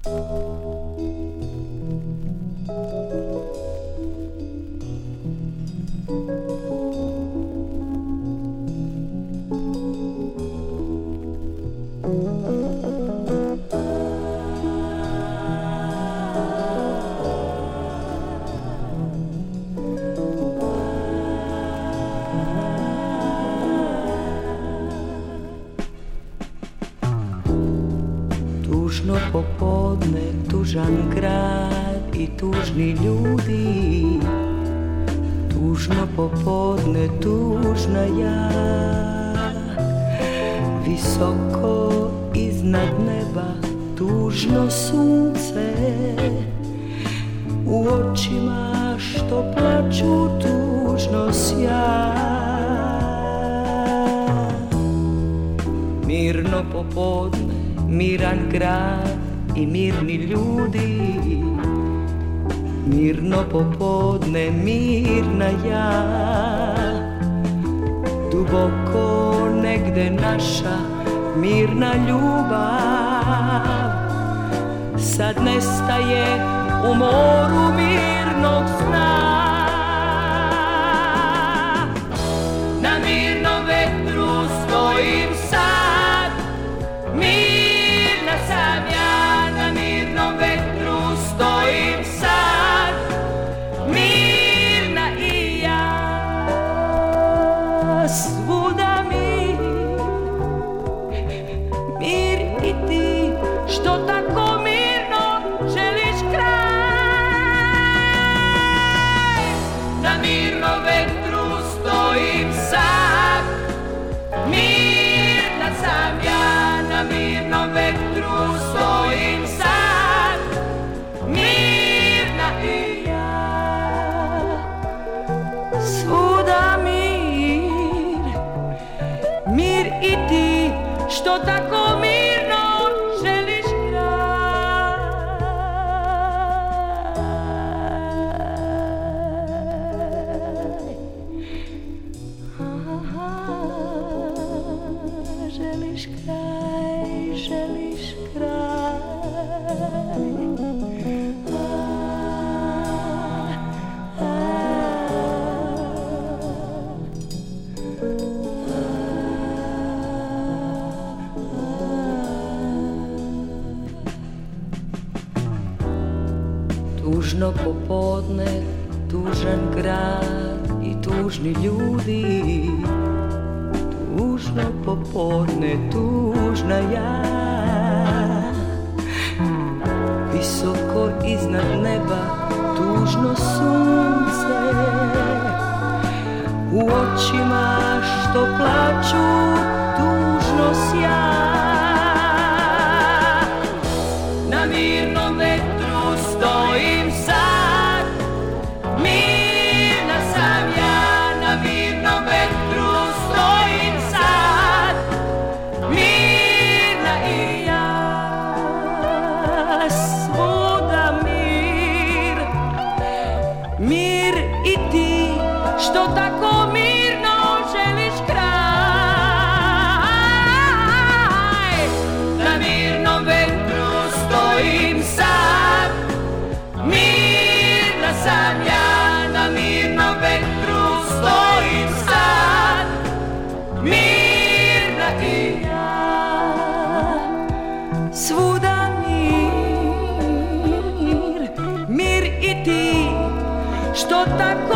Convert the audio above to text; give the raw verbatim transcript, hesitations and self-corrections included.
Tužno popodne, tužan grad i tužni ljudi. Tužno popodne, tužna ja. Visoko iznad neba, tužno sunce. U očima što plaču, tužno sja. Mirno popodne, miran grad i mirni ljudi. Mirno popodne, mirna ja. Duboko negde naša mirna ljubav sad nestaje u moru mirnog sna. Na mirnom vetru stojim sad, mirna sam ja. Na mirnom vetru stojim sad, mirna i ja. Svuda mir, mir i ti što tako mirno želiš kraj. Na mirnom vetru stojim sad, mirna sam ja. Na mirnom vetru stojim sad, mirna i ja. Svuda mir, mir i ti što tako mirno želiš kraj. Želiš kraj, želiš kraj. Tužno popodne, tužan grad i tužni ljudi. Tužno popodne, tužna ja. Visoko iznad neba, tužno sunce. U očima što plaču, tužno sja. Na mirnom vetru stojim sad, mirna sam ja. Na mirnom vetru stojim sad, mirna i ja. Svuda mir, mir i ti što tako mirno želiš kraj. Na mirnom vetru stojim sad, mirna sam ja. Na mirnom vetru stojim sad, mirna i ja. Svuda mir, mir i ti što tako